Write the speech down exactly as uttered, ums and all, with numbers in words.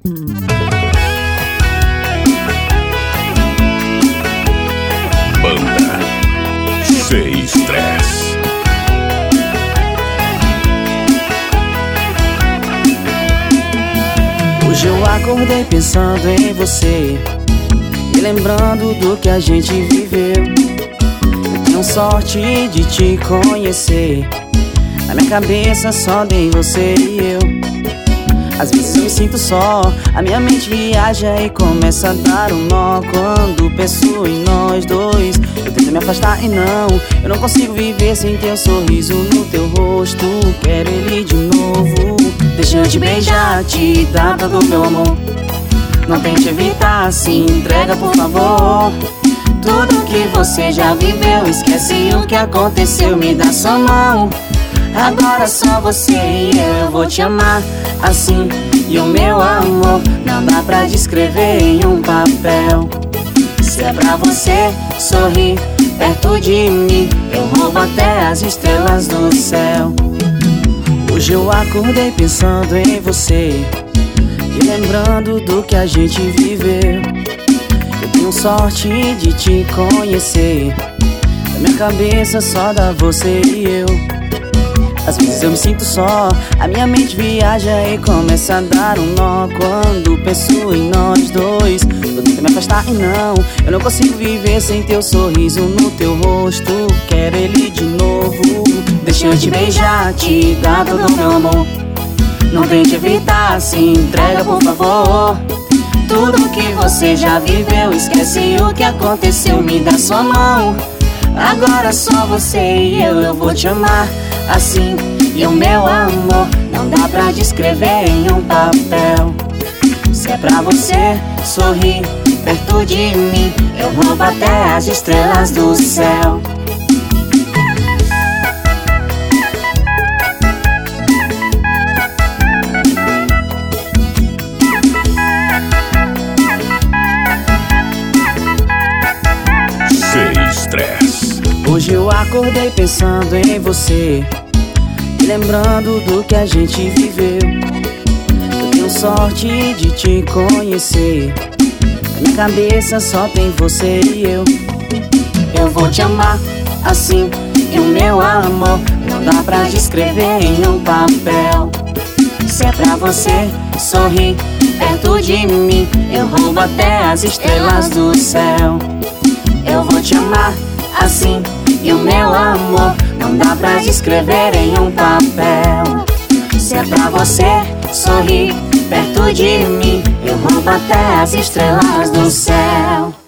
Banda Sem Estresse. Hoje eu acordei pensando em você e lembrando do que a gente viveu. Eu tenho sorte de te conhecer. Na minha cabeça só tem você e eu. Às vezes eu me sinto só, a minha mente viaja e começa a dar um nó quando penso em nós dois. Eu tento me afastar e não, eu não consigo viver sem teu sorriso no teu rosto. Quero ele de novo. Deixa eu te beijar, te dar todo o meu amor. Não tente evitar, se entrega por favor. Tudo que você já viveu, esquece o que aconteceu, me dá sua mão. Agora só você e eu, eu vou te amar assim. E o meu amor não dá pra descrever em um papel. Se é pra você sorrir perto de mim, eu roubo até as estrelas do céu. Hoje eu acordei pensando em você e lembrando do que a gente viveu. Eu tenho sorte de te conhecer. Na minha cabeça só dá você e eu. Às vezes eu me sinto só, a minha mente viaja e começa a dar um nó quando penso em nós dois. Eu tento me afastar e não, eu não consigo viver sem teu sorriso no teu rosto. Quero ele de novo. Deixa eu te beijar, te dar todo o meu amor. Não tente evitar, se entrega por favor. Tudo que você já viveu, esquece o que aconteceu, me dá sua mão. Agora só você e eu, eu vou te amar assim. E o meu amor não dá pra descrever em um papel. Se é pra você sorrir perto de mim, eu roubo até as estrelas do céu. Sem Estresse. Hoje eu acordei pensando em você e lembrando do que a gente viveu. Eu tenho sorte de te conhecer. Na minha cabeça só tem você e eu. Eu vou te amar assim. E o meu amor não dá pra descrever em um papel. Se é pra você sorrir perto de mim, eu roubo até as estrelas do céu. Eu vou te amar assim. E o meu amor não dá pra descrever em um papel. Se é pra você sorrir perto de mim, eu roubo até as estrelas do céu.